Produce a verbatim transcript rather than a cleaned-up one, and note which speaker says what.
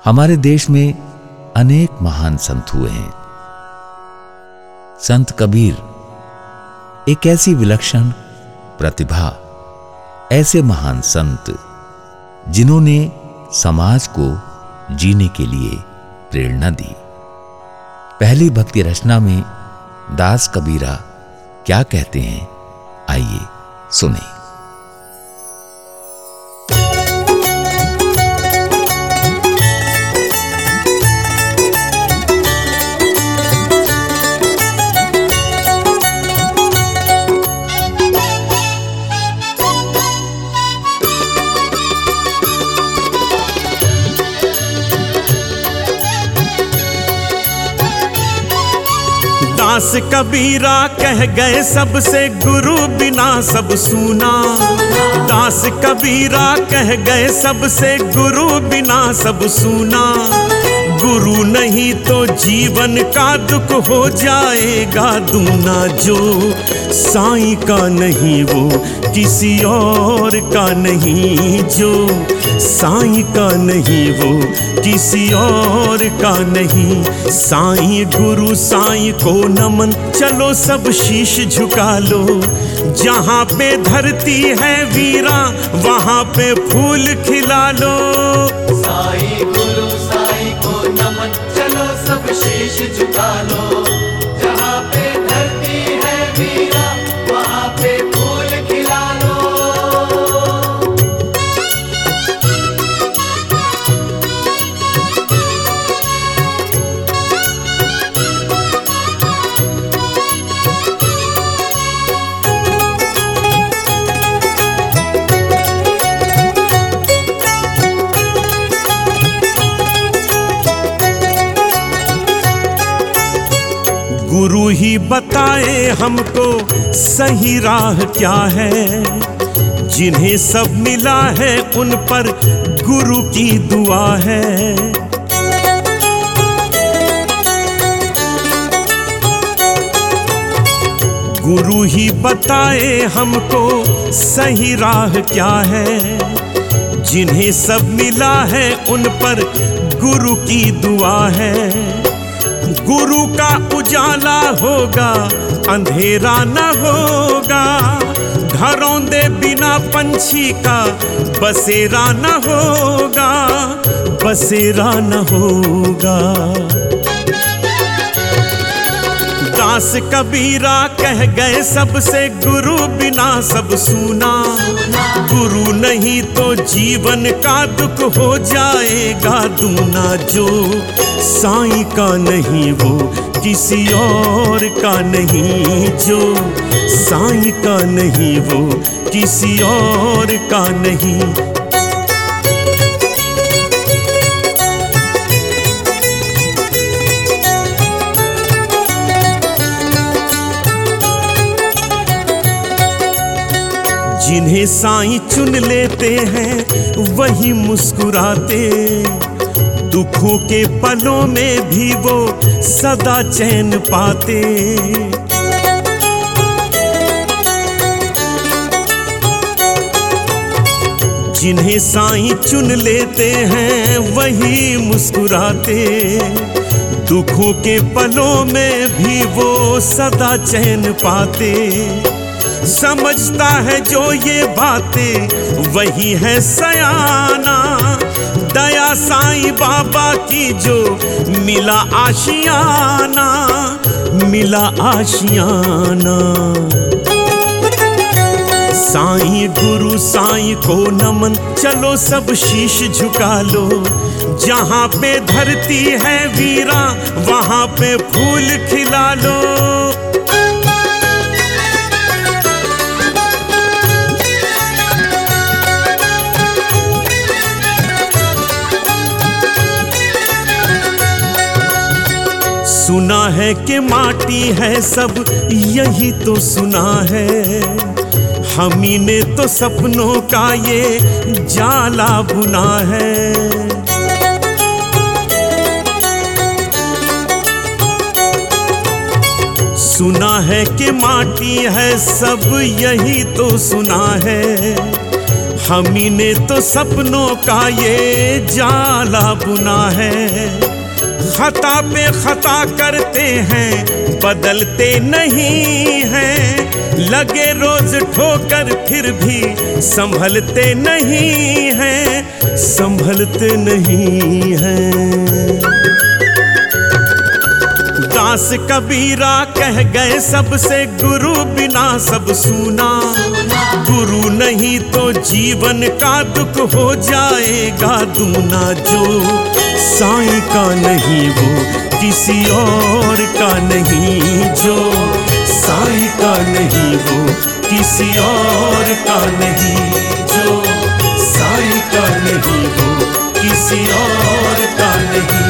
Speaker 1: हमारे देश में अनेक महान संत हुए हैं। संत कबीर एक ऐसी विलक्षण प्रतिभा, ऐसे महान संत जिन्होंने समाज को जीने के लिए प्रेरणा दी। पहली भक्ति रचना में दास कबीरा क्या कहते हैं, आइए सुने।
Speaker 2: दास कबीरा कह गए सबसे, गुरु बिना सब सूना। दास कबीरा कह गए सबसे, गुरु बिना सब सूना। गुरु नहीं तो जीवन का दुख हो जाएगा दूना। जो साईं का नहीं वो किसी और का नहीं, जो साईं का नहीं वो किसी और का नहीं। साईं गुरु साईं को नमन, चलो सब शीश झुका लो। जहाँ पे धरती है वीरा, वहाँ पे फूल खिला लो।
Speaker 3: साईं गुरु साईं को नमन, चलो सब शीश झुका लो। जहाँ पे धरती है वीरा, वहाँ पे फूल खिला लो।
Speaker 2: गुरु ही बताए हमको सही राह क्या है। जिन्हें सब मिला है उन पर गुरु की दुआ है। गुरु ही बताए हमको सही राह क्या है। जिन्हें सब मिला है उन पर गुरु की दुआ है। गुरु का उजाला होगा, अंधेरा न होगा। घरौंदे बिना पंछी का बसेरा न होगा, बसेरा न होगा। दास कबीरा कह गए सबसे, गुरु बिना सब सूना। गुरु नहीं तो जीवन का दुख हो जाएगा दूना। जो साईं का नहीं वो किसी और का नहीं, जो साईं का नहीं वो किसी और का नहीं। जिन्हें साईं चुन लेते हैं वही मुस्कुराते। दुखों के पलों में भी वो सदा चैन पाते। जिन्हें साईं चुन लेते हैं वही मुस्कुराते। दुखों के पलों में भी वो सदा चैन पाते। समझता है जो ये बातें वही है सयाना। दया साईं बाबा की जो मिला आशियाना, मिला आशियाना। साईं गुरु साईं को नमन, चलो सब शीश झुका लो। जहाँ पे धरती है वीरा, वहाँ पे फूल खिला लो। सुना है कि माटी है सब, यही तो सुना है। हमी ने तो सपनों का ये जाला बुना है। सुना है कि माटी है सब, यही तो सुना है। हमी ने तो सपनों का ये जाला बुना है। खता पे खता करते हैं बदलते नहीं हैं, लगे रोज ठोकर फिर भी संभलते नहीं हैं, संभलते नहीं हैं। दास कबीरा कह गए सबसे गुरु बिना सब सूना, गुरु नहीं तो जीवन का दुख हो जाएगा दूना। जो साईं का नहीं वो किसी और का नहीं, जो साईं का नहीं वो किसी और का नहीं, जो साईं का नहीं वो किसी और का नहीं।